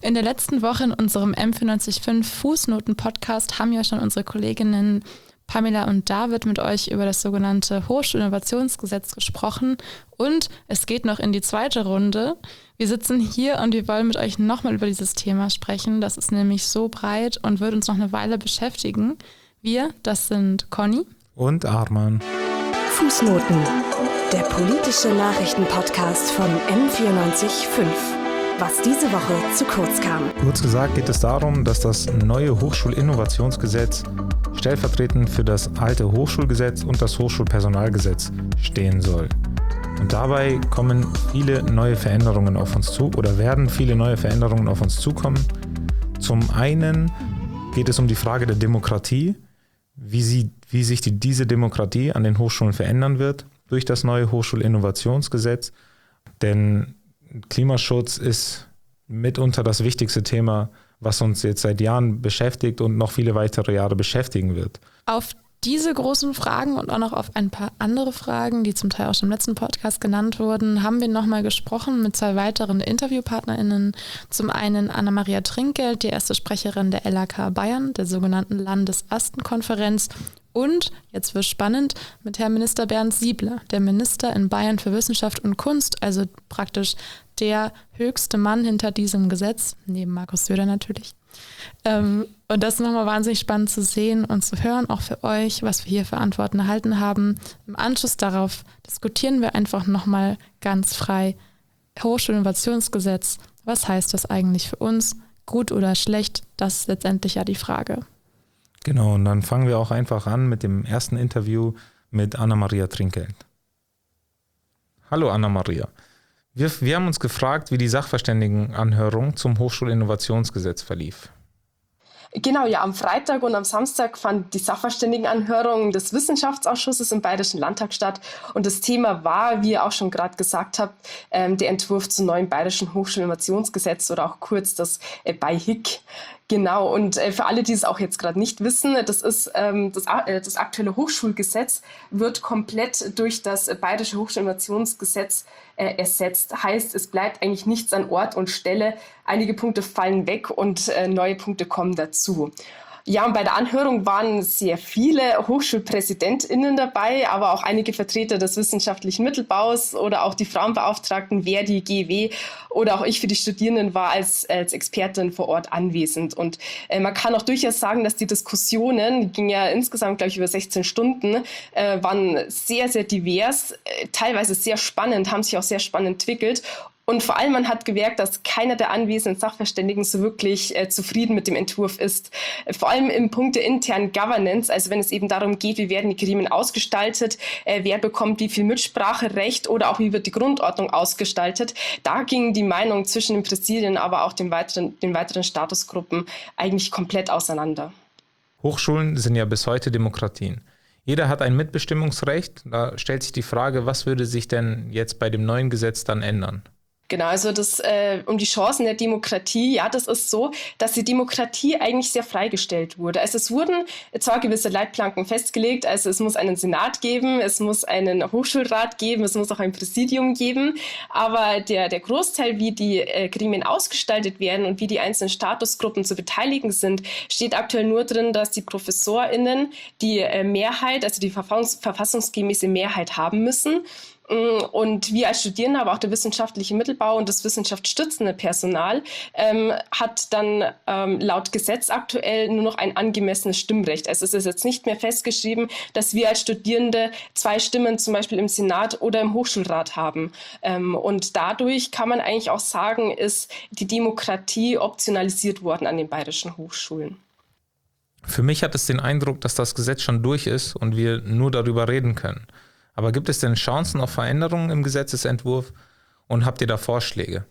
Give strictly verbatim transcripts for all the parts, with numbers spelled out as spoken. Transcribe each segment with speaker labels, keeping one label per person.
Speaker 1: In der letzten Woche in unserem M vierundneunzig Komma fünf Fußnoten-Podcast haben ja schon unsere Kolleginnen Pamela und David mit euch über das sogenannte Hochschulinnovationsgesetz gesprochen und es geht noch in die zweite Runde. Wir sitzen hier und wir wollen mit euch nochmal über dieses Thema sprechen. Das ist nämlich so breit und wird uns noch eine Weile beschäftigen. Wir, das sind Conny
Speaker 2: und Arman.
Speaker 3: Fußnoten, der politische Nachrichtenpodcast von M vierundneunzig Komma fünf. Was diese Woche zu kurz kam.
Speaker 2: Kurz gesagt geht es darum, dass das neue Hochschulinnovationsgesetz stellvertretend für das alte Hochschulgesetz und das Hochschulpersonalgesetz stehen soll. Und dabei kommen viele neue Veränderungen auf uns zu oder werden viele neue Veränderungen auf uns zukommen. Zum einen geht es um die Frage der Demokratie, wie, sie, wie sich die, diese Demokratie an den Hochschulen verändern wird durch das neue Hochschulinnovationsgesetz. Denn Klimaschutz ist mitunter das wichtigste Thema, was uns jetzt seit Jahren beschäftigt und noch viele weitere Jahre beschäftigen wird.
Speaker 1: Auf diese großen Fragen und auch noch auf ein paar andere Fragen, die zum Teil auch schon im letzten Podcast genannt wurden, haben wir nochmal gesprochen mit zwei weiteren InterviewpartnerInnen. Zum einen Anna-Maria Trinkgeld, die erste Sprecherin der L A K Bayern, der sogenannten Landesastenkonferenz. Und, jetzt wird spannend, mit Herrn Minister Bernd Siebler, der Minister in Bayern für Wissenschaft und Kunst, also praktisch der höchste Mann hinter diesem Gesetz, neben Markus Söder natürlich. Ähm, und das ist nochmal wahnsinnig spannend zu sehen und zu hören, auch für euch, was wir hier für Antworten erhalten haben. Im Anschluss darauf diskutieren wir einfach nochmal ganz frei Hochschulinnovationsgesetz. Was heißt das eigentlich für uns? Gut oder schlecht? Das ist letztendlich ja die Frage.
Speaker 2: Genau, und dann fangen wir auch einfach an mit dem ersten Interview mit Anna-Maria Trinkgeld. Hallo Anna-Maria. Wir, wir haben uns gefragt, wie die Sachverständigenanhörung zum Hochschulinnovationsgesetz verlief.
Speaker 4: Genau, ja, am Freitag und am Samstag fand die Sachverständigenanhörung des Wissenschaftsausschusses im Bayerischen Landtag statt. Und das Thema war, wie ihr auch schon gerade gesagt habt, ähm, der Entwurf zum neuen Bayerischen Hochschulinnovationsgesetz oder auch kurz das äh, B I H I C. Genau, und äh, für alle, die es auch jetzt gerade nicht wissen, das ist ähm, das, äh, das aktuelle Hochschulgesetz wird komplett durch das äh, Bayerische Hochschulinnovationsgesetz äh, ersetzt. Heißt, es bleibt eigentlich nichts an Ort und Stelle. Einige Punkte fallen weg und äh, neue Punkte kommen dazu. Ja, und bei der Anhörung waren sehr viele HochschulpräsidentInnen dabei, aber auch einige Vertreter des wissenschaftlichen Mittelbaus oder auch die Frauenbeauftragten, Verdi, G W oder auch ich für die Studierenden war als, als Expertin vor Ort anwesend. Und äh, man kann auch durchaus sagen, dass die Diskussionen, die gingen ja insgesamt, glaube ich, über sechzehn Stunden, äh, waren sehr, sehr divers, äh, teilweise sehr spannend, haben sich auch sehr spannend entwickelt. Und vor allem, man hat gemerkt, dass keiner der anwesenden Sachverständigen so wirklich äh, zufrieden mit dem Entwurf ist. Äh, vor allem im Punkt der internen Governance, also wenn es eben darum geht, wie werden die Gremien ausgestaltet, äh, wer bekommt wie viel Mitspracherecht oder auch wie wird die Grundordnung ausgestaltet. Da gingen die Meinungen zwischen den Präsidien, aber auch den weiteren, den weiteren Statusgruppen eigentlich komplett auseinander.
Speaker 2: Hochschulen sind ja bis heute Demokratien. Jeder hat ein Mitbestimmungsrecht. Da stellt sich die Frage, was würde sich denn jetzt bei dem neuen Gesetz dann ändern?
Speaker 4: Genau, also das äh, um die Chancen der Demokratie, ja, das ist so, dass die Demokratie eigentlich sehr freigestellt wurde. Also es wurden zwar gewisse Leitplanken festgelegt, also es muss einen Senat geben, es muss einen Hochschulrat geben, es muss auch ein Präsidium geben, aber der, der Großteil, wie die äh, Gremien ausgestaltet werden und wie die einzelnen Statusgruppen zu beteiligen sind, steht aktuell nur drin, dass die ProfessorInnen die äh, Mehrheit, also die verfassungs- verfassungsgemäße Mehrheit haben müssen. Und wir als Studierende, aber auch der wissenschaftliche Mittelbau und das wissenschaftsstützende Personal ähm, hat dann ähm, laut Gesetz aktuell nur noch ein angemessenes Stimmrecht. Also es ist jetzt nicht mehr festgeschrieben, dass wir als Studierende zwei Stimmen zum Beispiel im Senat oder im Hochschulrat haben. Ähm, und dadurch kann man eigentlich auch sagen, ist die Demokratie optionalisiert worden an den bayerischen Hochschulen.
Speaker 2: Für mich hat es den Eindruck, dass das Gesetz schon durch ist und wir nur darüber reden können. Aber gibt es denn Chancen auf Veränderungen im Gesetzesentwurf und habt ihr da Vorschläge?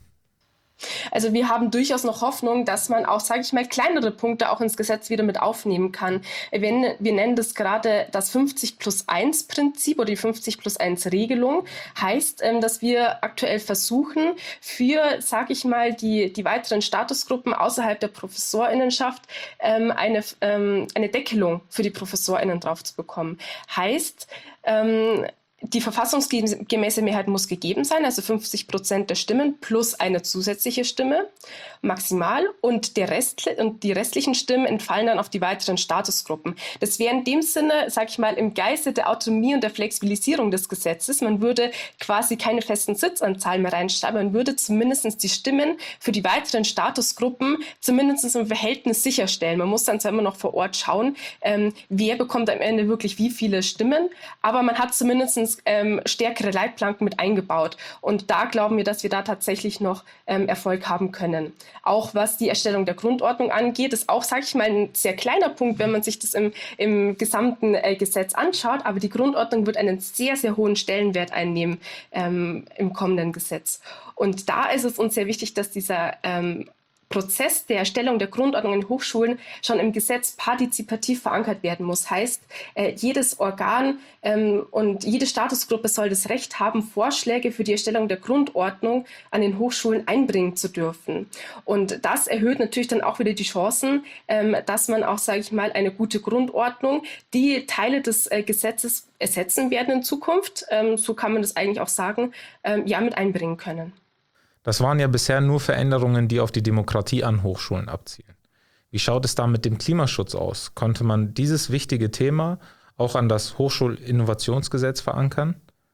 Speaker 4: Also wir haben durchaus noch Hoffnung, dass man auch, sage ich mal, kleinere Punkte auch ins Gesetz wieder mit aufnehmen kann. Wenn, wir nennen das gerade das fünfzig plus eins Prinzip oder die fünfzig plus eins Regelung. Heißt, dass wir aktuell versuchen, für, sage ich mal, die, die weiteren Statusgruppen außerhalb der ProfessorInnenschaft eine, eine Deckelung für die ProfessorInnen drauf zu bekommen. Heißt, Die verfassungsgemäße Mehrheit muss gegeben sein, also fünfzig Prozent der Stimmen plus eine zusätzliche Stimme maximal. Und, der Rest, und die restlichen Stimmen entfallen dann auf die weiteren Statusgruppen. Das wäre in dem Sinne, sage ich mal, im Geiste der Autonomie und der Flexibilisierung des Gesetzes. Man würde quasi keine festen Sitzanzahlen mehr reinschreiben, man würde zumindest die Stimmen für die weiteren Statusgruppen zumindest im Verhältnis sicherstellen. Man muss dann zwar immer noch vor Ort schauen, ähm, wer bekommt am Ende wirklich wie viele Stimmen, aber man hat zumindest Ähm, stärkere Leitplanken mit eingebaut. Und da glauben wir, dass wir da tatsächlich noch ähm, Erfolg haben können. Auch was die Erstellung der Grundordnung angeht, ist auch, sage ich mal, ein sehr kleiner Punkt, wenn man sich das im, im gesamten äh, Gesetz anschaut. Aber die Grundordnung wird einen sehr, sehr hohen Stellenwert einnehmen ähm, im kommenden Gesetz. Und da ist es uns sehr wichtig, dass dieser ähm, Prozess der Erstellung der Grundordnung in Hochschulen schon im Gesetz partizipativ verankert werden muss. Heißt, äh, jedes Organ ähm, und jede Statusgruppe soll das Recht haben, Vorschläge für die Erstellung der Grundordnung an den Hochschulen einbringen zu dürfen. Und das erhöht natürlich dann auch wieder die Chancen, ähm, dass man auch, sage ich mal, eine gute Grundordnung, die Teile des äh, Gesetzes ersetzen werden in Zukunft, ähm, so kann man das eigentlich auch sagen, ähm, ja, mit einbringen können.
Speaker 2: Das waren ja bisher nur Veränderungen, die auf die Demokratie an Hochschulen abzielen. Wie schaut es da mit dem Klimaschutz aus? Konnte man dieses wichtige Thema auch an das Hochschulinnovationsgesetz verankern?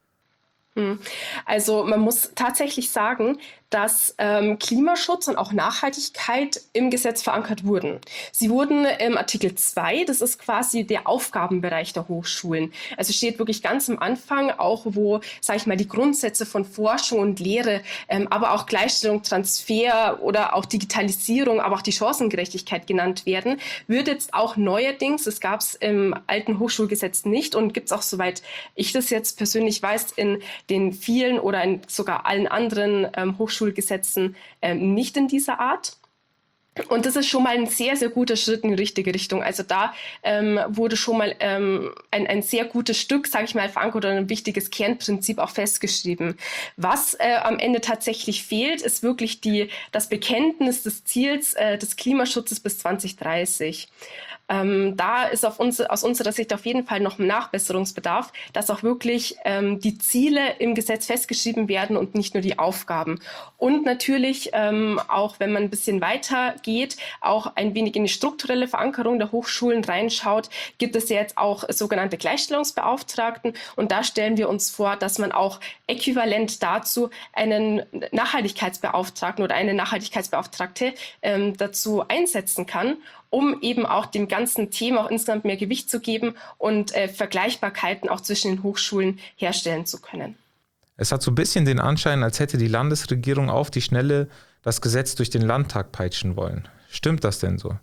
Speaker 4: Also man muss tatsächlich sagen, dass ähm, Klimaschutz und auch Nachhaltigkeit im Gesetz verankert wurden. Sie wurden im Artikel zwei, das ist quasi der Aufgabenbereich der Hochschulen. Also steht wirklich ganz am Anfang, auch wo, sage ich mal, die Grundsätze von Forschung und Lehre, ähm, aber auch Gleichstellung, Transfer oder auch Digitalisierung, aber auch die Chancengerechtigkeit genannt werden, wird jetzt auch neuerdings, das gab es im alten Hochschulgesetz nicht und gibt es auch, soweit ich das jetzt persönlich weiß, in den vielen oder in sogar allen anderen ähm, Hochschulgesetzen ähm, nicht in dieser Art. Und das ist schon mal ein sehr, sehr guter Schritt in die richtige Richtung. Also da ähm, wurde schon mal ähm, ein, ein sehr gutes Stück, sage ich mal, verankert oder ein wichtiges Kernprinzip auch festgeschrieben. Was äh, am Ende tatsächlich fehlt, ist wirklich die, das Bekenntnis des Ziels äh, des Klimaschutzes bis zwanzig dreißig. Ähm, da ist auf uns, aus unserer Sicht auf jeden Fall noch ein Nachbesserungsbedarf, dass auch wirklich ähm, die Ziele im Gesetz festgeschrieben werden und nicht nur die Aufgaben. Und natürlich, ähm, auch wenn man ein bisschen weiter geht, auch ein wenig in die strukturelle Verankerung der Hochschulen reinschaut, gibt es ja jetzt auch sogenannte Gleichstellungsbeauftragten. Und da stellen wir uns vor, dass man auch äquivalent dazu einen Nachhaltigkeitsbeauftragten oder eine Nachhaltigkeitsbeauftragte ähm, dazu einsetzen kann, um eben auch dem ganzen Thema auch insgesamt mehr Gewicht zu geben und äh, Vergleichbarkeiten auch zwischen den Hochschulen herstellen zu können.
Speaker 2: Es hat so ein bisschen den Anschein, als hätte die Landesregierung auf die Schnelle das Gesetz durch den Landtag peitschen wollen. Stimmt das denn so?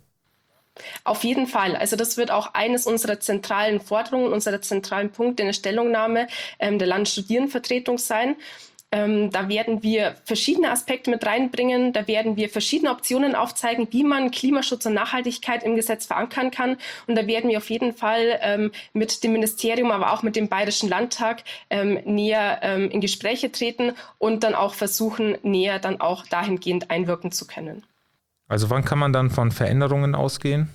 Speaker 4: Auf jeden Fall. Also das wird auch eines unserer zentralen Forderungen, unserer zentralen Punkte in der Stellungnahme ähm, der Landesstudierendenvertretung sein. Ähm, da werden wir verschiedene Aspekte mit reinbringen. Da werden wir verschiedene Optionen aufzeigen, wie man Klimaschutz und Nachhaltigkeit im Gesetz verankern kann. Und da werden wir auf jeden Fall ähm, mit dem Ministerium, aber auch mit dem Bayerischen Landtag ähm, näher ähm, in Gespräche treten und dann auch versuchen, näher dann auch dahingehend einwirken zu können.
Speaker 2: Also wann kann man dann von Veränderungen ausgehen?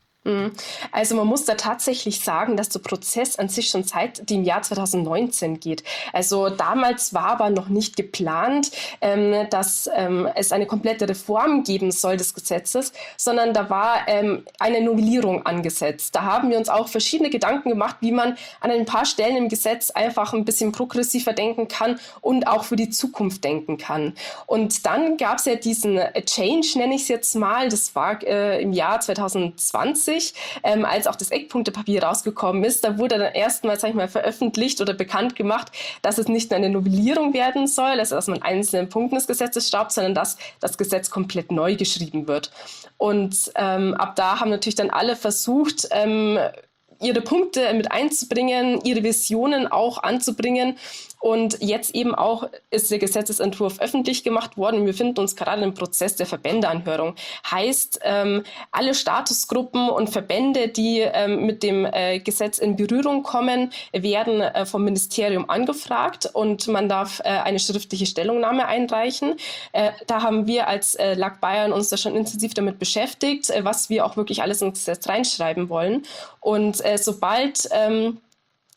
Speaker 4: Also man muss da tatsächlich sagen, dass der Prozess an sich schon seit dem Jahr zwanzig neunzehn geht. Also damals war aber noch nicht geplant, ähm, dass ähm, es eine komplette Reform geben soll des Gesetzes, sondern da war ähm, eine Novellierung angesetzt. Da haben wir uns auch verschiedene Gedanken gemacht, wie man an ein paar Stellen im Gesetz einfach ein bisschen progressiver denken kann und auch für die Zukunft denken kann. Und dann gab es ja diesen Change, nenne ich es jetzt mal, das war äh, im Jahr zwanzig zwanzig, Ähm, als auch das Eckpunktepapier rausgekommen ist, da wurde dann erstmal, sag ich mal, veröffentlicht oder bekannt gemacht, dass es nicht nur eine Novellierung werden soll, also dass man einzelne Punkte des Gesetzes schraubt, sondern dass das Gesetz komplett neu geschrieben wird. Und ähm, ab da haben natürlich dann alle versucht, ähm, ihre Punkte mit einzubringen, ihre Visionen auch anzubringen. Und jetzt eben auch ist der Gesetzesentwurf öffentlich gemacht worden. Und wir befinden uns gerade im Prozess der Verbändeanhörung. Heißt, ähm, alle Statusgruppen und Verbände, die ähm, mit dem äh, Gesetz in Berührung kommen, werden äh, vom Ministerium angefragt und man darf äh, eine schriftliche Stellungnahme einreichen. Äh, da haben wir als äh, L A G Bayern uns da schon intensiv damit beschäftigt, äh, was wir auch wirklich alles ins Gesetz reinschreiben wollen. Und äh, sobald ähm,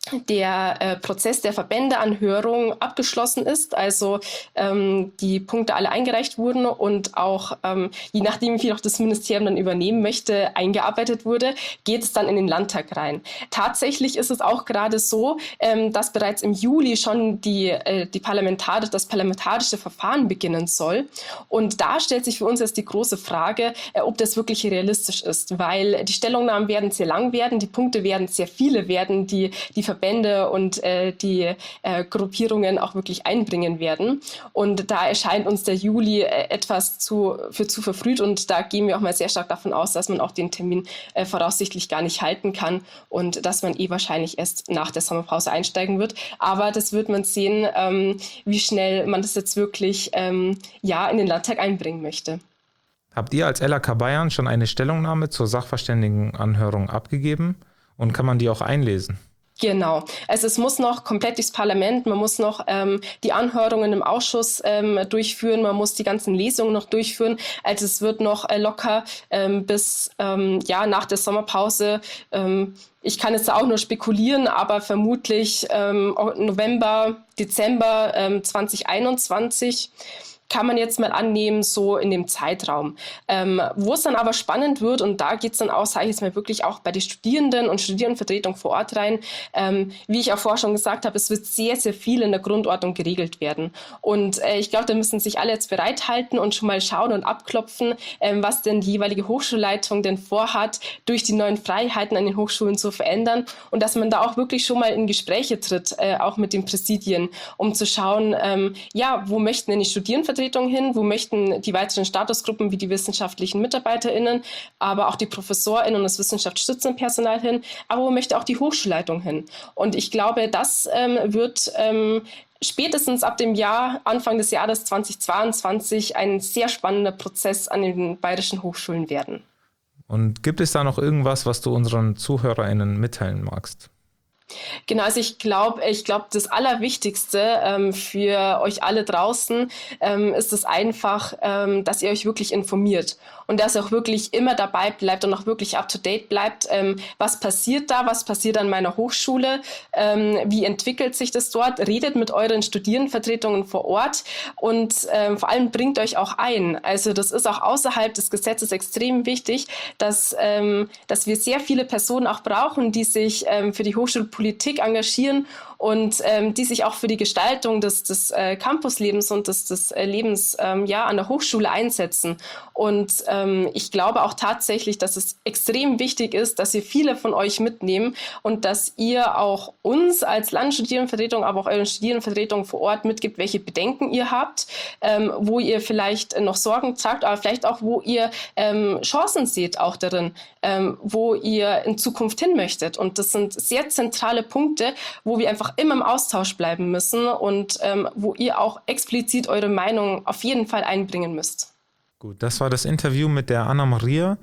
Speaker 4: der äh, Prozess der Verbändeanhörung abgeschlossen ist, also ähm, die Punkte alle eingereicht wurden und auch, ähm, je nachdem, wie auch das Ministerium dann übernehmen möchte, eingearbeitet wurde, geht es dann in den Landtag rein. Tatsächlich ist es auch gerade so, ähm, dass bereits im Juli schon die, äh, die Parlamentar- das parlamentarische Verfahren beginnen soll. Und da stellt sich für uns jetzt die große Frage, äh, ob das wirklich realistisch ist, weil die Stellungnahmen werden sehr lang werden, die Punkte werden sehr viele werden, die die Verbände und äh, die äh, Gruppierungen auch wirklich einbringen werden. Und da erscheint uns der Juli äh, etwas zu, für zu verfrüht und da gehen wir auch mal sehr stark davon aus, dass man auch den Termin äh, voraussichtlich gar nicht halten kann und dass man eh wahrscheinlich erst nach der Sommerpause einsteigen wird. Aber das wird man sehen, ähm, wie schnell man das jetzt wirklich ähm, ja, in den Landtag einbringen möchte.
Speaker 2: Habt ihr als L A K Bayern schon eine Stellungnahme zur Sachverständigenanhörung abgegeben und kann man die auch einlesen?
Speaker 4: Genau. Also es muss noch komplett durchs Parlament, man muss noch ähm, die Anhörungen im Ausschuss ähm, durchführen, man muss die ganzen Lesungen noch durchführen. Also es wird noch äh, locker ähm, bis ähm, ja nach der Sommerpause. Ähm, ich kann jetzt auch nur spekulieren, aber vermutlich ähm, November, Dezember ähm, zwanzig einundzwanzig. Kann man jetzt mal annehmen, so in dem Zeitraum. Ähm, wo es dann aber spannend wird, und da geht es dann auch, sage ich jetzt mal wirklich auch bei den Studierenden und Studierendenvertretung vor Ort rein, ähm, wie ich auch vorher schon gesagt habe, es wird sehr, sehr viel in der Grundordnung geregelt werden. Und äh, ich glaube, da müssen sich alle jetzt bereithalten und schon mal schauen und abklopfen, ähm, was denn die jeweilige Hochschulleitung denn vorhat, durch die neuen Freiheiten an den Hochschulen zu verändern und dass man da auch wirklich schon mal in Gespräche tritt, äh, auch mit den Präsidien, um zu schauen, ähm, ja, wo möchten denn die Studierendenvertretungen hin, wo möchten die weiteren Statusgruppen wie die wissenschaftlichen MitarbeiterInnen, aber auch die ProfessorInnen und das wissenschaftsstützende Personal hin, aber wo möchte auch die Hochschulleitung hin? Und ich glaube, das ähm, wird ähm, spätestens ab dem Jahr, Anfang des Jahres zweitausendzweiundzwanzig, ein sehr spannender Prozess an den bayerischen Hochschulen werden.
Speaker 2: Und gibt es da noch irgendwas, was du unseren ZuhörerInnen mitteilen magst?
Speaker 4: Genau, also ich glaube, ich glaube, das Allerwichtigste ähm, für euch alle draußen ähm, ist es einfach, ähm, dass ihr euch wirklich informiert und dass ihr auch wirklich immer dabei bleibt und auch wirklich up-to-date bleibt. Ähm, was passiert da? Was passiert an meiner Hochschule? Ähm, wie entwickelt sich das dort? Redet mit euren Studierendenvertretungen vor Ort und ähm, vor allem bringt euch auch ein. Also das ist auch außerhalb des Gesetzes extrem wichtig, dass, ähm, dass wir sehr viele Personen auch brauchen, die sich ähm, für die Hochschulpolitik engagieren und ähm, die sich auch für die Gestaltung des, des äh, Campuslebens und des, des äh, Lebens ähm, ja, an der Hochschule einsetzen. Und ähm, ich glaube auch tatsächlich, dass es extrem wichtig ist, dass ihr viele von euch mitnehmen und dass ihr auch uns als Landesstudierendenvertretung, aber auch euren Studierendenvertretungen vor Ort mitgibt, welche Bedenken ihr habt, ähm, wo ihr vielleicht noch Sorgen tragt, aber vielleicht auch, wo ihr ähm, Chancen seht auch darin, ähm, wo ihr in Zukunft hin möchtet. Und das sind sehr zentrale Punkte, wo wir einfach immer im Austausch bleiben müssen und ähm, wo ihr auch explizit eure Meinung auf jeden Fall einbringen müsst.
Speaker 2: Gut, das war das Interview mit der Anna-Maria.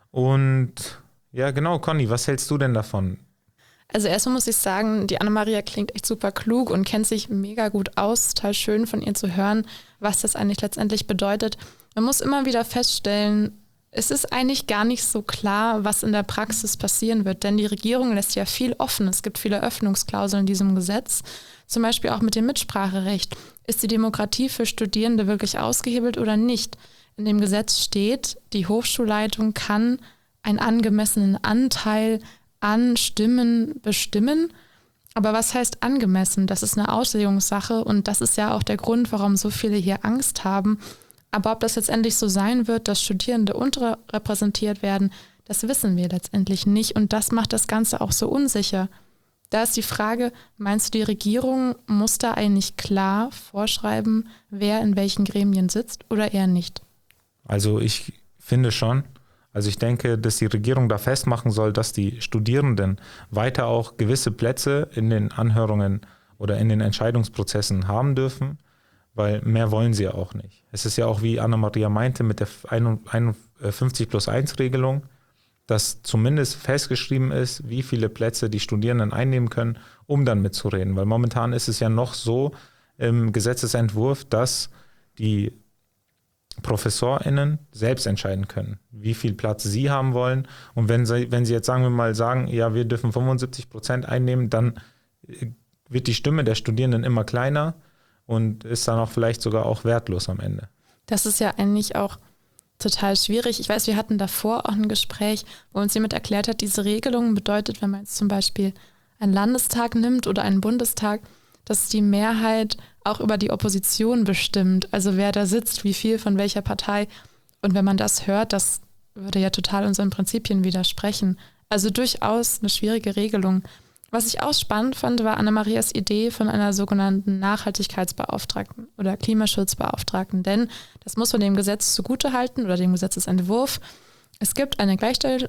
Speaker 2: Und ja, genau, Conny, was hältst du denn davon?
Speaker 1: Also erstmal muss ich sagen, die Anna-Maria klingt echt super klug und kennt sich mega gut aus. Total schön von ihr zu hören, was das eigentlich letztendlich bedeutet. Man muss immer wieder feststellen, es ist eigentlich gar nicht so klar, was in der Praxis passieren wird, denn die Regierung lässt ja viel offen. Es gibt viele Öffnungsklauseln in diesem Gesetz, zum Beispiel auch mit dem Mitspracherecht. Ist die Demokratie für Studierende wirklich ausgehebelt oder nicht? In dem Gesetz steht, die Hochschulleitung kann einen angemessenen Anteil an Stimmen bestimmen. Aber was heißt angemessen? Das ist eine Auslegungssache und das ist ja auch der Grund, warum so viele hier Angst haben. Aber ob das letztendlich so sein wird, dass Studierende unterrepräsentiert werden, das wissen wir letztendlich nicht. Und das macht das Ganze auch so unsicher. Da ist die Frage, meinst du, die Regierung muss da eigentlich klar vorschreiben, wer in welchen Gremien sitzt oder eher nicht?
Speaker 2: Also ich finde schon. Also ich denke, dass die Regierung da festmachen soll, dass die Studierenden weiter auch gewisse Plätze in den Anhörungen oder in den Entscheidungsprozessen haben dürfen, weil mehr wollen sie ja auch nicht. Es ist ja auch, wie Anna-Maria meinte, mit der einundfünfzig plus eins Regelung, dass zumindest festgeschrieben ist, wie viele Plätze die Studierenden einnehmen können, um dann mitzureden. Weil momentan ist es ja noch so im Gesetzesentwurf, dass die ProfessorInnen selbst entscheiden können, wie viel Platz sie haben wollen. Und wenn sie, wenn sie jetzt, sagen wir mal, sagen, ja, wir dürfen fünfundsiebzig Prozent einnehmen, dann wird die Stimme der Studierenden immer kleiner und ist dann auch vielleicht sogar auch wertlos am Ende.
Speaker 1: Das ist ja eigentlich auch total schwierig. Ich weiß, wir hatten davor auch ein Gespräch, wo uns jemand erklärt hat, diese Regelung bedeutet, wenn man jetzt zum Beispiel einen Landestag nimmt oder einen Bundestag, dass die Mehrheit auch über die Opposition bestimmt. Also wer da sitzt, wie viel von welcher Partei. Und wenn man das hört, das würde ja total unseren Prinzipien widersprechen. Also durchaus eine schwierige Regelung. Was ich auch spannend fand, war Anna-Marias Idee von einer sogenannten Nachhaltigkeitsbeauftragten oder Klimaschutzbeauftragten. Denn, das muss man dem Gesetz zugutehalten oder dem Gesetzesentwurf, es gibt eine Gleichstell-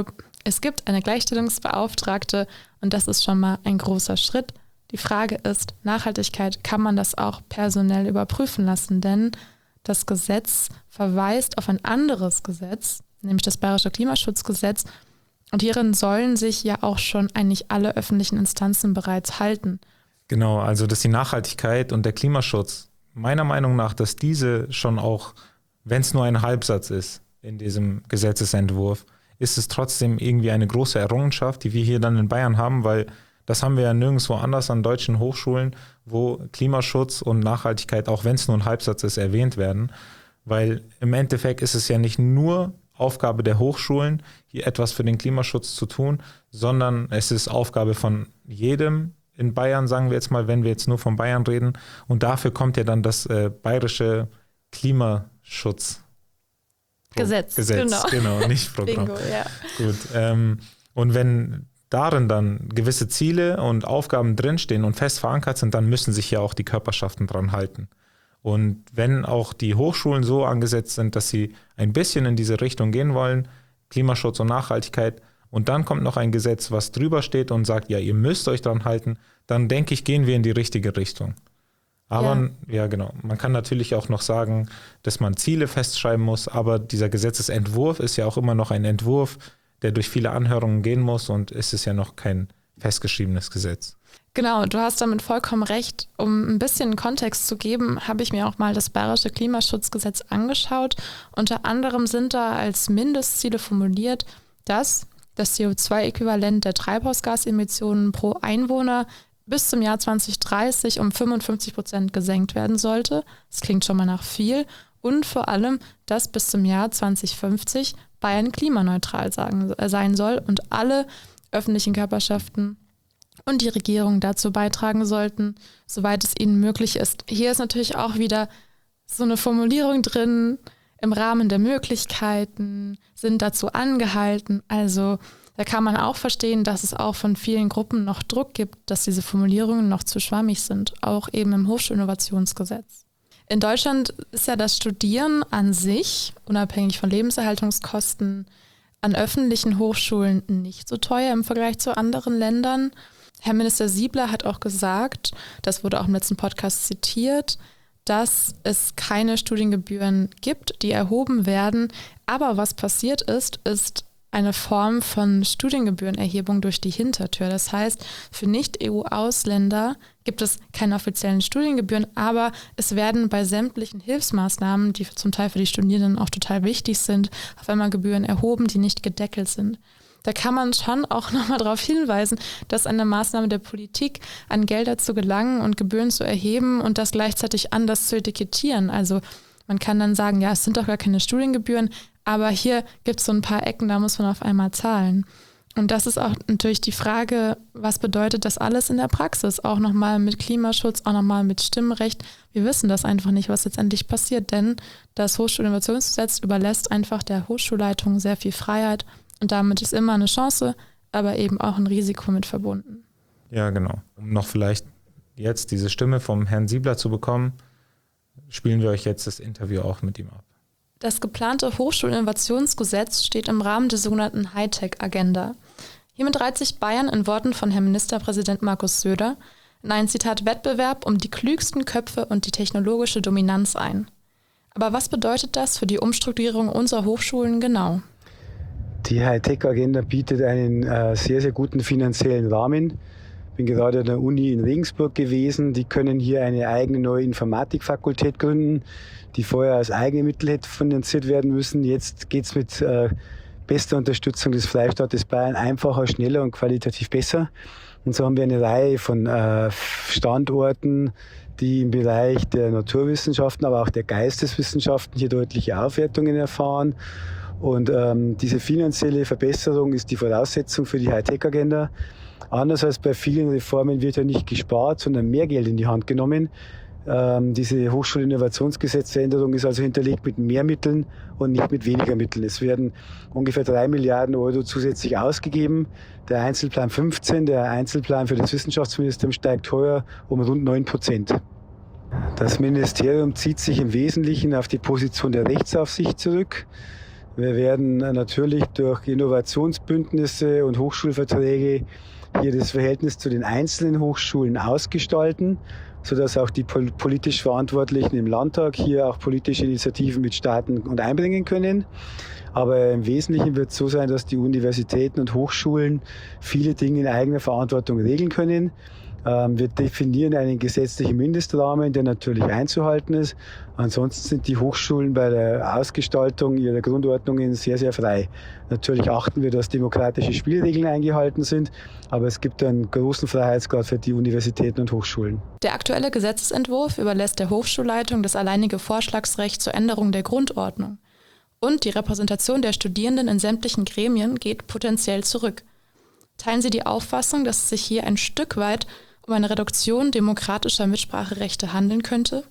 Speaker 1: es gibt eine Gleichstellungsbeauftragte und das ist schon mal ein großer Schritt. Die Frage ist, Nachhaltigkeit, kann man das auch personell überprüfen lassen? Denn das Gesetz verweist auf ein anderes Gesetz, nämlich das Bayerische Klimaschutzgesetz. Und hierin sollen sich ja auch schon eigentlich alle öffentlichen Instanzen bereits halten.
Speaker 2: Genau, also dass die Nachhaltigkeit und der Klimaschutz, meiner Meinung nach, dass diese schon auch, wenn es nur ein Halbsatz ist in diesem Gesetzesentwurf, ist es trotzdem irgendwie eine große Errungenschaft, die wir hier dann in Bayern haben, weil das haben wir ja nirgendwo anders an deutschen Hochschulen, wo Klimaschutz und Nachhaltigkeit, auch wenn es nur ein Halbsatz ist, erwähnt werden. Weil im Endeffekt ist es ja nicht nur Aufgabe der Hochschulen, hier etwas für den Klimaschutz zu tun, sondern es ist Aufgabe von jedem in Bayern, sagen wir jetzt mal, wenn wir jetzt nur von Bayern reden. Und dafür kommt ja dann das äh, bayerische Klimaschutz
Speaker 1: Gesetz,
Speaker 2: Gesetz,
Speaker 1: genau.
Speaker 2: genau, nicht Programm.
Speaker 1: Bingo, ja.
Speaker 2: Gut. Ähm, und wenn darin dann gewisse Ziele und Aufgaben drinstehen und fest verankert sind, dann müssen sich ja auch die Körperschaften dran halten. Und wenn auch die Hochschulen so angesetzt sind, dass sie ein bisschen in diese Richtung gehen wollen, Klimaschutz und Nachhaltigkeit, und dann kommt noch ein Gesetz, was drüber steht und sagt, ja, ihr müsst euch dran halten, dann denke ich, gehen wir in die richtige Richtung. Aber ja. ja, genau, man kann natürlich auch noch sagen, dass man Ziele festschreiben muss, aber dieser Gesetzesentwurf ist ja auch immer noch ein Entwurf, der durch viele Anhörungen gehen muss und es ist ja noch kein festgeschriebenes Gesetz.
Speaker 1: Genau, du hast damit vollkommen recht. Um ein bisschen Kontext zu geben, habe ich mir auch mal das Bayerische Klimaschutzgesetz angeschaut. Unter anderem sind da als Mindestziele formuliert, dass das C O zwei Äquivalent der Treibhausgasemissionen pro Einwohner bis zum Jahr zwanzig dreißig um fünfundfünfzig Prozent gesenkt werden sollte. Das klingt schon mal nach viel. Und vor allem, dass bis zum Jahr zwanzig fünfzig Bayern klimaneutral sagen, äh, sein soll und alle öffentlichen Körperschaften und die Regierung dazu beitragen sollten, soweit es ihnen möglich ist. Hier ist natürlich auch wieder so eine Formulierung drin, im Rahmen der Möglichkeiten, sind dazu angehalten. Also da kann man auch verstehen, dass es auch von vielen Gruppen noch Druck gibt, dass diese Formulierungen noch zu schwammig sind, auch eben im Hochschulinnovationsgesetz. In Deutschland ist ja das Studieren an sich, unabhängig von Lebenserhaltungskosten, an öffentlichen Hochschulen nicht so teuer im Vergleich zu anderen Ländern. Herr Minister Siebler hat auch gesagt, das wurde auch im letzten Podcast zitiert, dass es keine Studiengebühren gibt, die erhoben werden. Aber was passiert ist, ist eine Form von Studiengebührenerhebung durch die Hintertür. Das heißt, für Nicht-E U-Ausländer gibt es keine offiziellen Studiengebühren, aber es werden bei sämtlichen Hilfsmaßnahmen, die zum Teil für die Studierenden auch total wichtig sind, auf einmal Gebühren erhoben, die nicht gedeckelt sind. Da kann man schon auch nochmal darauf hinweisen, dass eine Maßnahme der Politik, an Gelder zu gelangen und Gebühren zu erheben und das gleichzeitig anders zu etikettieren. Also man kann dann sagen, ja, es sind doch gar keine Studiengebühren, aber hier gibt es so ein paar Ecken, da muss man auf einmal zahlen. Und das ist auch natürlich die Frage, was bedeutet das alles in der Praxis? Auch nochmal mit Klimaschutz, auch nochmal mit Stimmrecht. Wir wissen das einfach nicht, was letztendlich passiert, denn das Hochschulinnovationsgesetz überlässt einfach der Hochschulleitung sehr viel Freiheit. Und damit ist immer eine Chance, aber eben auch ein Risiko mit verbunden.
Speaker 2: Ja, genau. Um noch vielleicht jetzt diese Stimme vom Herrn Siebler zu bekommen, spielen wir euch jetzt das Interview auch mit ihm ab.
Speaker 1: Das geplante Hochschulinnovationsgesetz steht im Rahmen der sogenannten Hightech-Agenda. Hiermit reiht sich Bayern in Worten von Herrn Ministerpräsident Markus Söder in einen Zitat Wettbewerb um die klügsten Köpfe und die technologische Dominanz ein. Aber was bedeutet das für die Umstrukturierung unserer Hochschulen genau?
Speaker 5: Die Hightech-Agenda bietet einen äh, sehr, sehr guten finanziellen Rahmen. Ich bin gerade an der Uni in Regensburg gewesen. Die können hier eine eigene neue Informatikfakultät gründen, die vorher als eigene Mittel hätte finanziert werden müssen. Jetzt geht es mit äh, bester Unterstützung des Freistaates Bayern einfacher, schneller und qualitativ besser. Und so haben wir eine Reihe von äh, Standorten, die im Bereich der Naturwissenschaften, aber auch der Geisteswissenschaften hier deutliche Aufwertungen erfahren. Und ähm, diese finanzielle Verbesserung ist die Voraussetzung für die Hightech-Agenda. Anders als bei vielen Reformen wird ja nicht gespart, sondern mehr Geld in die Hand genommen. Ähm, diese Hochschulinnovationsgesetzänderung ist also hinterlegt mit mehr Mitteln und nicht mit weniger Mitteln. Es werden ungefähr drei Milliarden Euro zusätzlich ausgegeben. Der Einzelplan fünfzehn, der Einzelplan für das Wissenschaftsministerium, steigt heuer um rund neun Prozent. Das Ministerium zieht sich im Wesentlichen auf die Position der Rechtsaufsicht zurück. Wir werden natürlich durch Innovationsbündnisse und Hochschulverträge hier das Verhältnis zu den einzelnen Hochschulen ausgestalten, sodass auch die politisch Verantwortlichen im Landtag hier auch politische Initiativen mitstarten und einbringen können. Aber im Wesentlichen wird es so sein, dass die Universitäten und Hochschulen viele Dinge in eigener Verantwortung regeln können. Wir definieren einen gesetzlichen Mindestrahmen, der natürlich einzuhalten ist. Ansonsten sind die Hochschulen bei der Ausgestaltung ihrer Grundordnungen sehr, sehr frei. Natürlich achten wir, dass demokratische Spielregeln eingehalten sind, aber es gibt einen großen Freiheitsgrad für die Universitäten und Hochschulen.
Speaker 1: Der aktuelle Gesetzesentwurf überlässt der Hochschulleitung das alleinige Vorschlagsrecht zur Änderung der Grundordnung. Und die Repräsentation der Studierenden in sämtlichen Gremien geht potenziell zurück. Teilen Sie die Auffassung, dass es sich hier ein Stück weit um eine Reduktion demokratischer Mitspracherechte handeln könnte?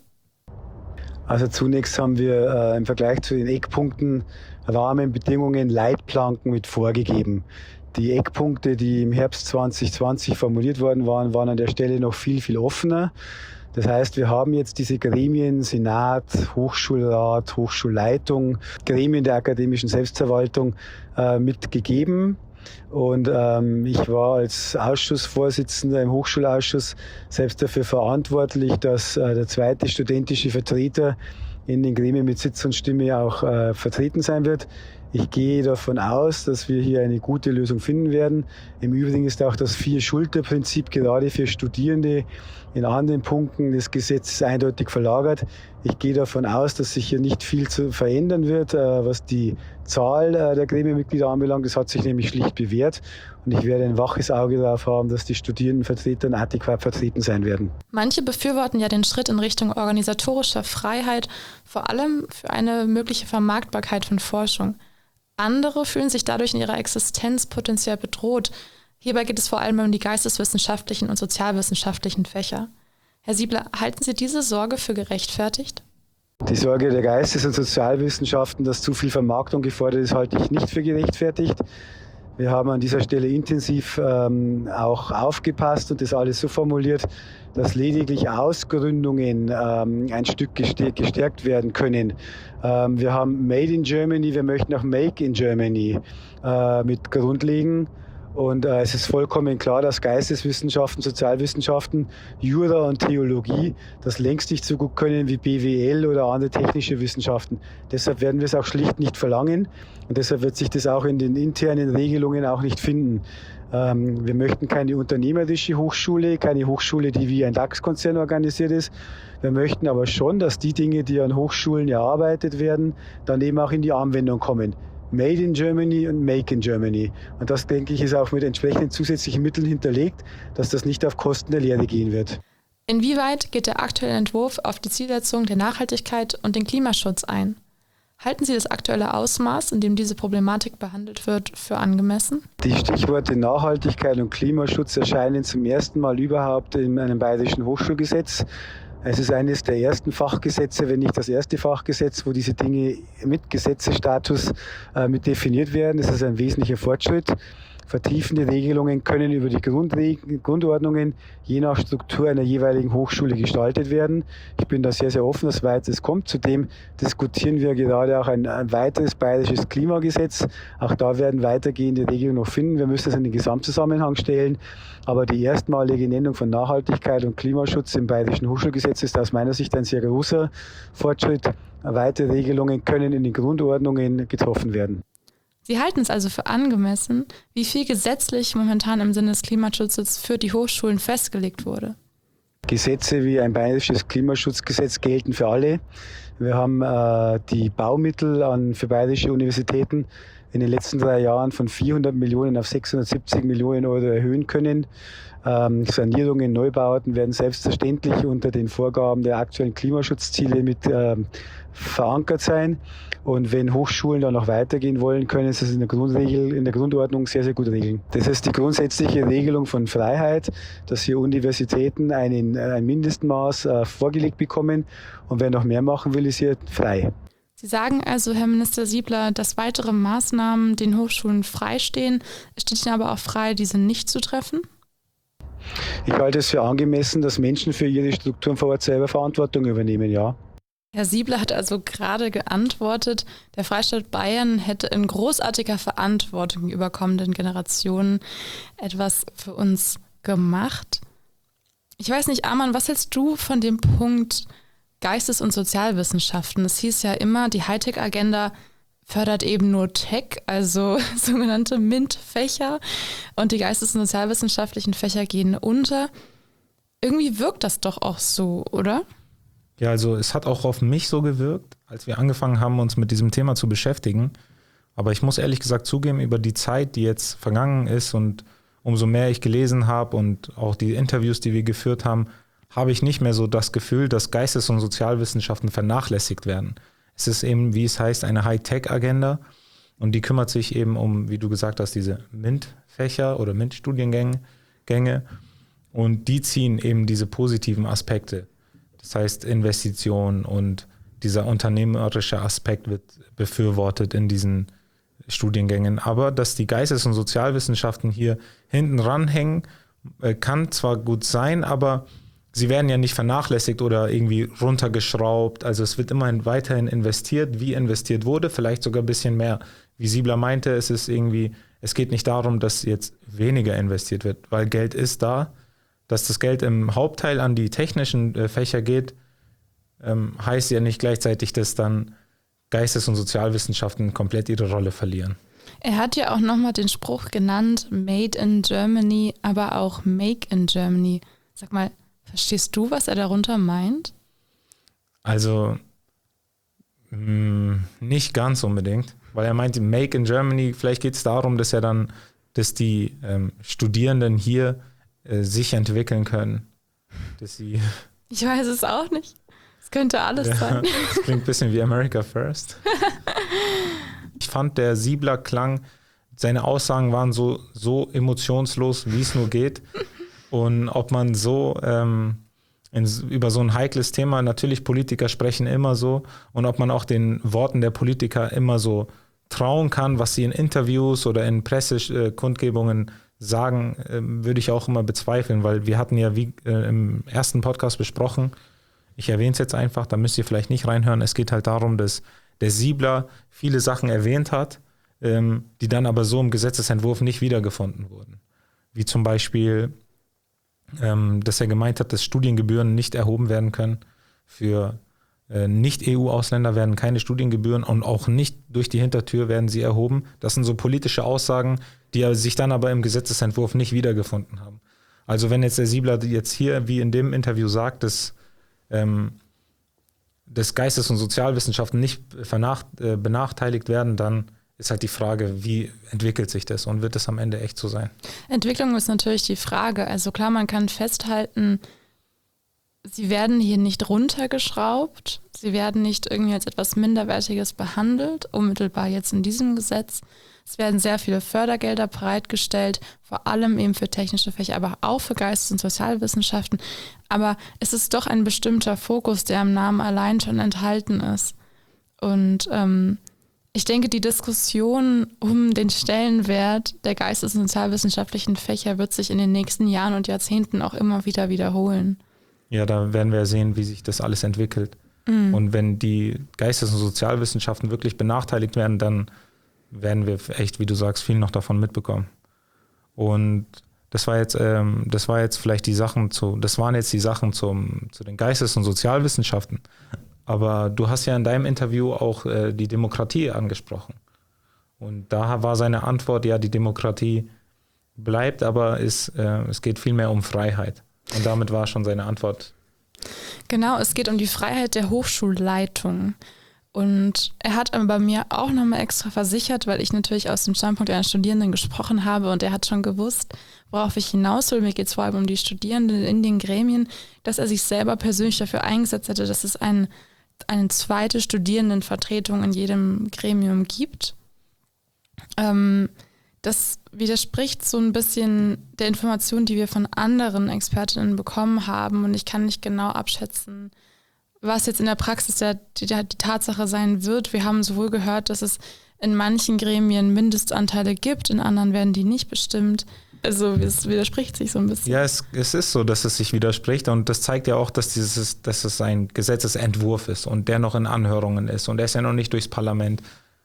Speaker 5: Also zunächst haben wir äh, im Vergleich zu den Eckpunkten Rahmenbedingungen, Leitplanken mit vorgegeben. Die Eckpunkte, die im Herbst zwanzig zwanzig formuliert worden waren, waren an der Stelle noch viel, viel offener. Das heißt, wir haben jetzt diese Gremien, Senat, Hochschulrat, Hochschulleitung, Gremien der akademischen Selbstverwaltung äh, mitgegeben. Und ähm, ich war als Ausschussvorsitzender im Hochschulausschuss selbst dafür verantwortlich, dass äh, der zweite studentische Vertreter in den Gremien mit Sitz und Stimme auch äh, vertreten sein wird. Ich gehe davon aus, dass wir hier eine gute Lösung finden werden. Im Übrigen ist auch das Vier-Schulter-Prinzip gerade für Studierende in anderen Punkten des Gesetzes eindeutig verlagert. Ich gehe davon aus, dass sich hier nicht viel zu verändern wird, was die Zahl der Gremienmitglieder anbelangt. Das hat sich nämlich schlicht bewährt. Und ich werde ein waches Auge darauf haben, dass die Studierendenvertreter adäquat vertreten sein werden.
Speaker 1: Manche befürworten ja den Schritt in Richtung organisatorischer Freiheit, vor allem für eine mögliche Vermarktbarkeit von Forschung. Andere fühlen sich dadurch in ihrer Existenz potenziell bedroht. Hierbei geht es vor allem um die geisteswissenschaftlichen und sozialwissenschaftlichen Fächer. Herr Siebler, halten Sie diese Sorge für gerechtfertigt?
Speaker 5: Die Sorge der Geistes- und Sozialwissenschaften, dass zu viel Vermarktung gefordert ist, halte ich nicht für gerechtfertigt. Wir haben an dieser Stelle intensiv ähm, auch aufgepasst und das alles so formuliert, dass lediglich Ausgründungen ähm, ein Stück gestärkt werden können. Ähm, wir haben Made in Germany, wir möchten auch Make in Germany äh, mit grundlegen. Und äh, es ist vollkommen klar, dass Geisteswissenschaften, Sozialwissenschaften, Jura und Theologie das längst nicht so gut können wie B W L oder andere technische Wissenschaften. Deshalb werden wir es auch schlicht nicht verlangen und deshalb wird sich das auch in den internen Regelungen auch nicht finden. Ähm, wir möchten keine unternehmerische Hochschule, keine Hochschule, die wie ein DAX-Konzern organisiert ist. Wir möchten aber schon, dass die Dinge, die an Hochschulen erarbeitet werden, dann eben auch in die Anwendung kommen. Made in Germany und Make in Germany. Und das, denke ich, ist auch mit entsprechenden zusätzlichen Mitteln hinterlegt, dass das nicht auf Kosten der Lehre gehen wird.
Speaker 1: Inwieweit geht der aktuelle Entwurf auf die Zielsetzung der Nachhaltigkeit und den Klimaschutz ein? Halten Sie das aktuelle Ausmaß, in dem diese Problematik behandelt wird, für angemessen?
Speaker 5: Die Stichworte Nachhaltigkeit und Klimaschutz erscheinen zum ersten Mal überhaupt in einem bayerischen Hochschulgesetz. Es ist eines der ersten Fachgesetze, wenn nicht das erste Fachgesetz, wo diese Dinge mit Gesetzesstatus äh, mit definiert werden. Das ist ein wesentlicher Fortschritt. Vertiefende Regelungen können über die Grundreg- Grundordnungen je nach Struktur einer jeweiligen Hochschule gestaltet werden. Ich bin da sehr, sehr offen, dass weiteres kommt. Zudem diskutieren wir gerade auch ein, ein weiteres bayerisches Klimagesetz. Auch da werden weitergehende Regelungen noch finden. Wir müssen das in den Gesamtzusammenhang stellen. Aber die erstmalige Nennung von Nachhaltigkeit und Klimaschutz im bayerischen Hochschulgesetz ist aus meiner Sicht ein sehr großer Fortschritt. Weitere Regelungen können in den Grundordnungen getroffen werden.
Speaker 1: Sie halten es also für angemessen, wie viel gesetzlich momentan im Sinne des Klimaschutzes für die Hochschulen festgelegt wurde?
Speaker 5: Gesetze wie ein bayerisches Klimaschutzgesetz gelten für alle. Wir haben äh, die Baumittel an, für bayerische Universitäten in den letzten drei Jahren von vierhundert Millionen auf sechshundertsiebzig Millionen Euro erhöhen können. Ähm, Sanierungen, Neubauten werden selbstverständlich unter den Vorgaben der aktuellen Klimaschutzziele mit ähm, verankert sein. Und wenn Hochschulen da noch weitergehen wollen, können sie es in der Grundregel, in der Grundordnung sehr, sehr gut regeln. Das ist die grundsätzliche Regelung von Freiheit, dass hier Universitäten einen, ein Mindestmaß äh, vorgelegt bekommen. Und wer noch mehr machen will, ist hier frei.
Speaker 1: Sie sagen also, Herr Minister Siebler, dass weitere Maßnahmen den Hochschulen freistehen. Es steht Ihnen aber auch frei, diese nicht zu treffen?
Speaker 5: Ich halte es für angemessen, dass Menschen für ihre Strukturen vor Ort selber Verantwortung übernehmen, ja.
Speaker 1: Herr Siebler hat also gerade geantwortet, der Freistaat Bayern hätte in großartiger Verantwortung gegenüber kommenden Generationen etwas für uns gemacht. Ich weiß nicht, Arman, was hältst du von dem Punkt Geistes- und Sozialwissenschaften? Es hieß ja immer, die Hightech-Agenda fördert eben nur Tech, also sogenannte MINT-Fächer, und die geistes- und sozialwissenschaftlichen Fächer gehen unter. Irgendwie wirkt das doch auch so, oder?
Speaker 2: Ja, also es hat auch auf mich so gewirkt, als wir angefangen haben, uns mit diesem Thema zu beschäftigen. Aber ich muss ehrlich gesagt zugeben, über die Zeit, die jetzt vergangen ist und umso mehr ich gelesen habe und auch die Interviews, die wir geführt haben, habe ich nicht mehr so das Gefühl, dass Geistes- und Sozialwissenschaften vernachlässigt werden. Es ist eben, wie es heißt, eine Hightech-Agenda und die kümmert sich eben um, wie du gesagt hast, diese MINT-Fächer oder MINT-Studiengänge Gänge, und die ziehen eben diese positiven Aspekte. Das heißt, Investition und dieser unternehmerische Aspekt wird befürwortet in diesen Studiengängen. Aber dass die Geistes- und Sozialwissenschaften hier hinten ranhängen, kann zwar gut sein, aber sie werden ja nicht vernachlässigt oder irgendwie runtergeschraubt. Also es wird immerhin weiterhin investiert, wie investiert wurde, vielleicht sogar ein bisschen mehr. Wie Siebler meinte, es ist irgendwie, es geht nicht darum, dass jetzt weniger investiert wird, weil Geld ist da. Dass das Geld im Hauptteil an die technischen äh, Fächer geht, ähm, heißt ja nicht gleichzeitig, dass dann Geistes- und Sozialwissenschaften komplett ihre Rolle verlieren.
Speaker 1: Er hat ja auch nochmal den Spruch genannt, Made in Germany, aber auch Make in Germany. Sag mal, verstehst du, was er darunter meint?
Speaker 2: Also mh, nicht ganz unbedingt, weil er meinte, Make in Germany, vielleicht geht es darum, dass er dann, dass die ähm, Studierenden hier sich entwickeln können. Dass sie
Speaker 1: ich weiß es auch nicht. Es könnte alles
Speaker 2: ja,
Speaker 1: sein.
Speaker 2: Das klingt ein bisschen wie America First. Ich fand, der Siebler klang, seine Aussagen waren so, so emotionslos, wie es nur geht. Und ob man so ähm, in, über so ein heikles Thema, natürlich Politiker sprechen immer so, und ob man auch den Worten der Politiker immer so trauen kann, was sie in Interviews oder in Pressekundgebungen sagen, äh, würde ich auch immer bezweifeln, weil wir hatten ja wie äh, im ersten Podcast besprochen, ich erwähne es jetzt einfach, da müsst ihr vielleicht nicht reinhören, es geht halt darum, dass der Siebler viele Sachen erwähnt hat, ähm, die dann aber so im Gesetzesentwurf nicht wiedergefunden wurden. Wie zum Beispiel, ähm, dass er gemeint hat, dass Studiengebühren nicht erhoben werden können. Für äh, Nicht-E U-Ausländer werden keine Studiengebühren und auch nicht durch die Hintertür werden sie erhoben. Das sind so politische Aussagen, die sich dann aber im Gesetzesentwurf nicht wiedergefunden haben. Also wenn jetzt der Siebler jetzt hier, wie in dem Interview sagt, dass, ähm, dass Geistes- und Sozialwissenschaften nicht vernach, äh, benachteiligt werden, dann ist halt die Frage, wie entwickelt sich das und wird es am Ende echt so sein?
Speaker 1: Entwicklung ist natürlich die Frage. Also klar, man kann festhalten, sie werden hier nicht runtergeschraubt, sie werden nicht irgendwie als etwas Minderwertiges behandelt, unmittelbar jetzt in diesem Gesetz. Es werden sehr viele Fördergelder bereitgestellt, vor allem eben für technische Fächer, aber auch für Geistes- und Sozialwissenschaften. Aber es ist doch ein bestimmter Fokus, der im Namen allein schon enthalten ist. Und ähm, ich denke, die Diskussion um den Stellenwert der geistes- und sozialwissenschaftlichen Fächer wird sich in den nächsten Jahren und Jahrzehnten auch immer wieder wiederholen.
Speaker 2: Ja, da werden wir sehen, wie sich das alles entwickelt. Mhm. Und wenn die Geistes- und Sozialwissenschaften wirklich benachteiligt werden, dann werden wir echt, wie du sagst, viel noch davon mitbekommen. Und das war jetzt, ähm, das war jetzt vielleicht die Sachen zu, das waren jetzt die Sachen zum, zu den Geistes- und Sozialwissenschaften. Aber du hast ja in deinem Interview auch äh, die Demokratie angesprochen. Und da war seine Antwort, ja, die Demokratie bleibt, aber ist, äh, es geht vielmehr um Freiheit. Und damit war schon seine Antwort.
Speaker 1: Genau, es geht um die Freiheit der Hochschulleitung. Und er hat aber bei mir auch nochmal extra versichert, weil ich natürlich aus dem Standpunkt einer Studierenden gesprochen habe und er hat schon gewusst, worauf ich hinaus will. Mir geht es vor allem um die Studierenden in den Gremien, dass er sich selber persönlich dafür eingesetzt hätte, dass es ein, eine zweite Studierendenvertretung in jedem Gremium gibt. Ähm, das widerspricht so ein bisschen der Information, die wir von anderen Expertinnen bekommen haben und ich kann nicht genau abschätzen, was jetzt in der Praxis der, die, die Tatsache sein wird. Wir haben sowohl gehört, dass es in manchen Gremien Mindestanteile gibt, in anderen werden die nicht bestimmt. Also es widerspricht sich so ein bisschen.
Speaker 2: Ja, es, es ist so, dass es sich widerspricht und das zeigt ja auch, dass, dieses, dass es ein Gesetzesentwurf ist und der noch in Anhörungen ist und der ist ja noch nicht durchs Parlament.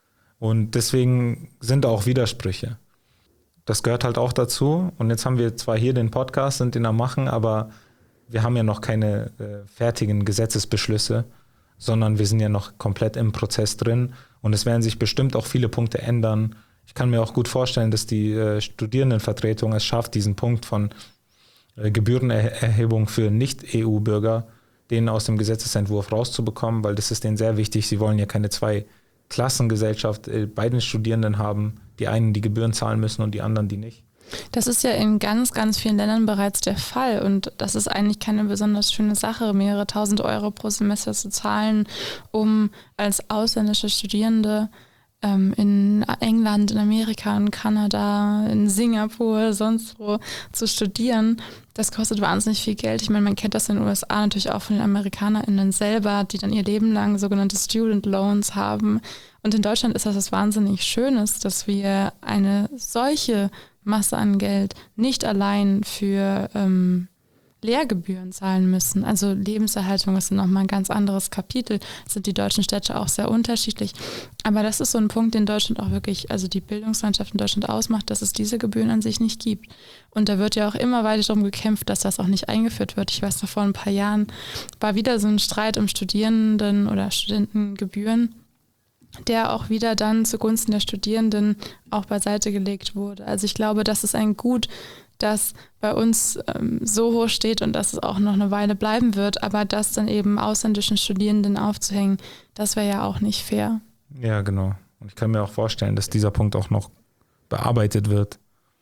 Speaker 2: Und deswegen sind da auch Widersprüche. Das gehört halt auch dazu und jetzt haben wir zwar hier den Podcast, sind den am Machen, aber wir haben ja noch keine äh, fertigen Gesetzesbeschlüsse, sondern wir sind ja noch komplett im Prozess drin und es werden sich bestimmt auch viele Punkte ändern. Ich kann mir auch gut vorstellen, dass die äh, Studierendenvertretung es schafft, diesen Punkt von äh, Gebührenerhebung für Nicht-E U-Bürger, den aus dem Gesetzesentwurf rauszubekommen, weil das ist denen sehr wichtig. Sie wollen ja keine Zwei-Klassengesellschaft äh, bei den Studierenden haben, die einen die Gebühren zahlen müssen und die anderen die nicht.
Speaker 1: Das ist ja in ganz, ganz vielen Ländern bereits der Fall und das ist eigentlich keine besonders schöne Sache, mehrere tausend Euro pro Semester zu zahlen, um als ausländische Studierende ähm, in England, in Amerika, in Kanada, in Singapur, sonst wo zu studieren. Das kostet wahnsinnig viel Geld. Ich meine, man kennt das in den U S A natürlich auch von den AmerikanerInnen selber, die dann ihr Leben lang sogenannte Student Loans haben. Und in Deutschland ist das was wahnsinnig Schönes, dass wir eine solche Masse an Geld nicht allein für ähm, Lehrgebühren zahlen müssen. Also Lebenserhaltung ist nochmal ein ganz anderes Kapitel. Sind die deutschen Städte auch sehr unterschiedlich. Aber das ist so ein Punkt, den Deutschland auch wirklich, also die Bildungslandschaft in Deutschland ausmacht, dass es diese Gebühren an sich nicht gibt. Und da wird ja auch immer weiter darum gekämpft, dass das auch nicht eingeführt wird. Ich weiß noch, vor ein paar Jahren war wieder so ein Streit um Studierenden- oder Studentengebühren, der auch wieder dann zugunsten der Studierenden auch beiseite gelegt wurde. Also ich glaube, das ist ein Gut, das bei uns ähm, so hoch steht und dass es auch noch eine Weile bleiben wird, aber das dann eben ausländischen Studierenden aufzuhängen, das wäre ja auch nicht fair.
Speaker 2: Ja, genau. Und ich kann mir auch vorstellen, dass dieser Punkt auch noch bearbeitet wird.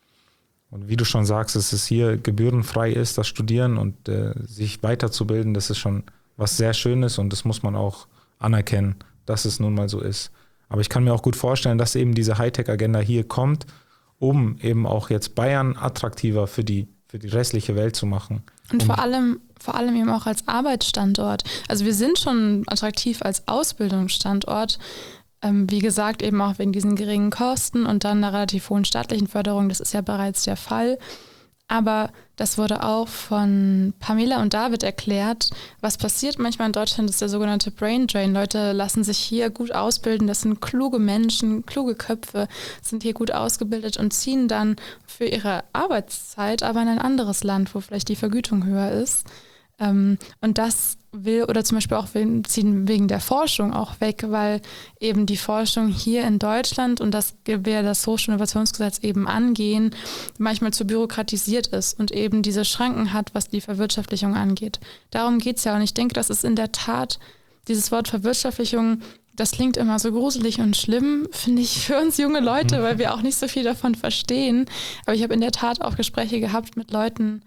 Speaker 2: Und wie du schon sagst, dass es hier gebührenfrei ist, das Studieren und äh, sich weiterzubilden, das ist schon was sehr Schönes und das muss man auch anerkennen, dass es nun mal so ist. Aber ich kann mir auch gut vorstellen, dass eben diese Hightech-Agenda hier kommt, um eben auch jetzt Bayern attraktiver für die, für die restliche Welt zu machen.
Speaker 1: Und
Speaker 2: um
Speaker 1: vor allem, vor allem eben auch als Arbeitsstandort. Also wir sind schon attraktiv als Ausbildungsstandort, ähm, wie gesagt, eben auch wegen diesen geringen Kosten und dann einer relativ hohen staatlichen Förderung, das ist ja bereits der Fall. Aber das wurde auch von Pamela und David erklärt. Was passiert manchmal in Deutschland, ist der sogenannte Brain Drain. Leute lassen sich hier gut ausbilden. Das sind kluge Menschen, kluge Köpfe, sind hier gut ausgebildet und ziehen dann für ihre Arbeitszeit aber in ein anderes Land, wo vielleicht die Vergütung höher ist. Und das will, oder zum Beispiel auch ziehen wegen der Forschung auch weg, weil eben die Forschung hier in Deutschland, und das wir das Hochschulinnovationsgesetz eben angehen, manchmal zu bürokratisiert ist und eben diese Schranken hat, was die Verwirtschaftlichung angeht. Darum geht es ja. Und ich denke, das ist in der Tat, dieses Wort Verwirtschaftlichung, das klingt immer so gruselig und schlimm, finde ich, für uns junge Leute, weil wir auch nicht so viel davon verstehen. Aber ich habe in der Tat auch Gespräche gehabt mit Leuten,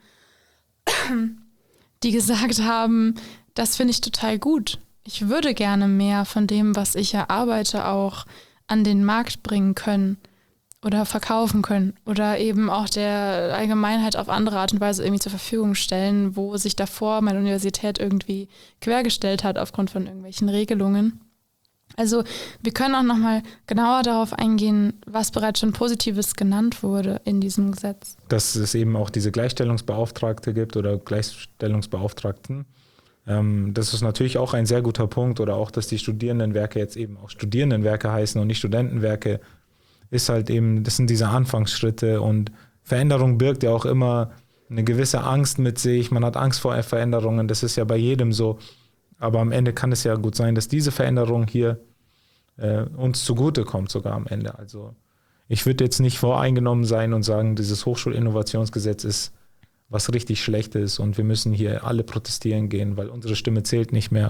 Speaker 1: die gesagt haben, das finde ich total gut. Ich würde gerne mehr von dem, was ich erarbeite, auch an den Markt bringen können oder verkaufen können oder eben auch der Allgemeinheit auf andere Art und Weise irgendwie zur Verfügung stellen, wo sich davor meine Universität irgendwie quergestellt hat aufgrund von irgendwelchen Regelungen. Also wir können auch nochmal genauer darauf eingehen, was bereits schon Positives genannt wurde in diesem Gesetz.
Speaker 2: Dass es eben auch diese Gleichstellungsbeauftragte gibt oder Gleichstellungsbeauftragten. Ähm, das ist natürlich auch ein sehr guter Punkt. Oder auch, dass die Studierendenwerke jetzt eben auch Studierendenwerke heißen und nicht Studentenwerke, ist halt eben, das sind diese Anfangsschritte. Und Veränderung birgt ja auch immer eine gewisse Angst mit sich. Man hat Angst vor Veränderungen, das ist ja bei jedem so. Aber am Ende kann es ja gut sein, dass diese Veränderung hier äh, uns zugutekommt sogar am Ende. Also ich würde jetzt nicht voreingenommen sein und sagen, dieses Hochschulinnovationsgesetz ist was richtig Schlechtes und wir müssen hier alle protestieren gehen, weil unsere Stimme zählt nicht mehr,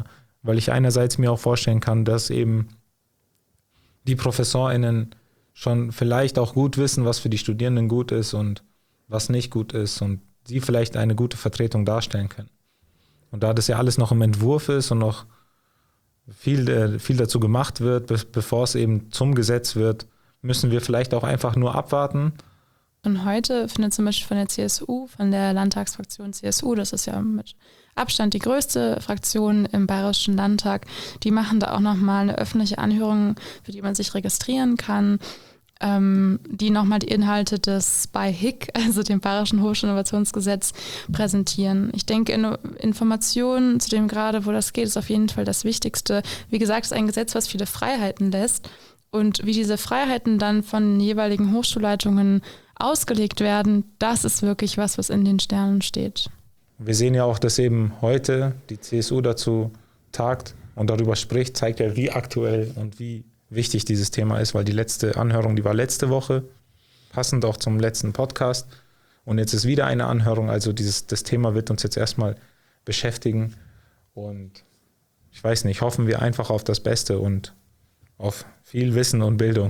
Speaker 2: weil ich einerseits mir auch vorstellen kann, dass eben die ProfessorInnen schon vielleicht auch gut wissen, was für die Studierenden gut ist und was nicht gut ist und sie vielleicht eine gute Vertretung darstellen können. Und da das ja alles noch im Entwurf ist und noch viel, äh, viel dazu gemacht wird, be- bevor es eben zum Gesetz wird, müssen wir vielleicht auch einfach nur abwarten.
Speaker 1: Und heute findet zum Beispiel von der C S U, von der Landtagsfraktion C S U, das ist ja mit Abstand die größte Fraktion im Bayerischen Landtag, die machen da auch nochmal eine öffentliche Anhörung, für die man sich registrieren kann, ähm, die nochmal die Inhalte des B I H I C, also dem Bayerischen Hochschulinnovationsgesetz, präsentieren. Ich denke, in, Informationen zu dem gerade, wo das geht, ist auf jeden Fall das Wichtigste. Wie gesagt, es ist ein Gesetz, was viele Freiheiten lässt. Und wie diese Freiheiten dann von den jeweiligen Hochschulleitungen ausgelegt werden, das ist wirklich was, was in den Sternen steht.
Speaker 2: Wir sehen ja auch, dass eben heute die C S U dazu tagt und darüber spricht, zeigt ja, wie aktuell und wie wichtig dieses Thema ist, weil die letzte Anhörung, die war letzte Woche, passend auch zum letzten Podcast. Und jetzt ist wieder eine Anhörung, also dieses, das Thema wird uns jetzt erstmal beschäftigen. Und ich weiß nicht, hoffen wir einfach auf das Beste und auf viel Wissen und Bildung.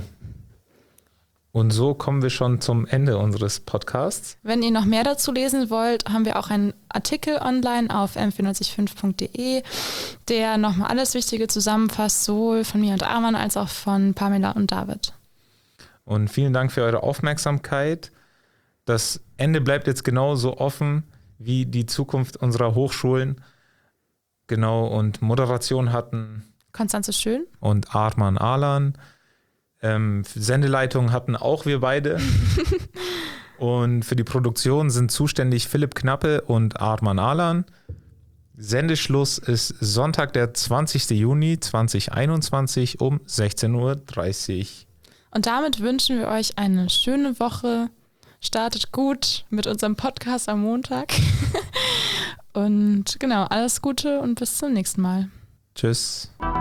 Speaker 2: Und so kommen wir schon zum Ende unseres Podcasts.
Speaker 1: Wenn ihr noch mehr dazu lesen wollt, haben wir auch einen Artikel online auf m vier fünf punkt de, der nochmal alles Wichtige zusammenfasst, sowohl von mir und Arman als auch von Pamela und David.
Speaker 2: Und vielen Dank für eure Aufmerksamkeit. Das Ende bleibt jetzt genauso offen wie die Zukunft unserer Hochschulen. Genau, und Moderation hatten
Speaker 1: Konstanze Schön
Speaker 2: und Arman Alan. Ähm, Sendeleitung hatten auch wir beide. Und für die Produktion sind zuständig Philipp Knappe und Arman Alan. Sendeschluss ist Sonntag, der zwanzigsten Juni zweitausendeinundzwanzig um sechzehn Uhr dreißig.
Speaker 1: Und damit wünschen wir euch eine schöne Woche. Startet gut mit unserem Podcast am Montag. Und genau, alles Gute und bis zum nächsten Mal.
Speaker 2: Tschüss.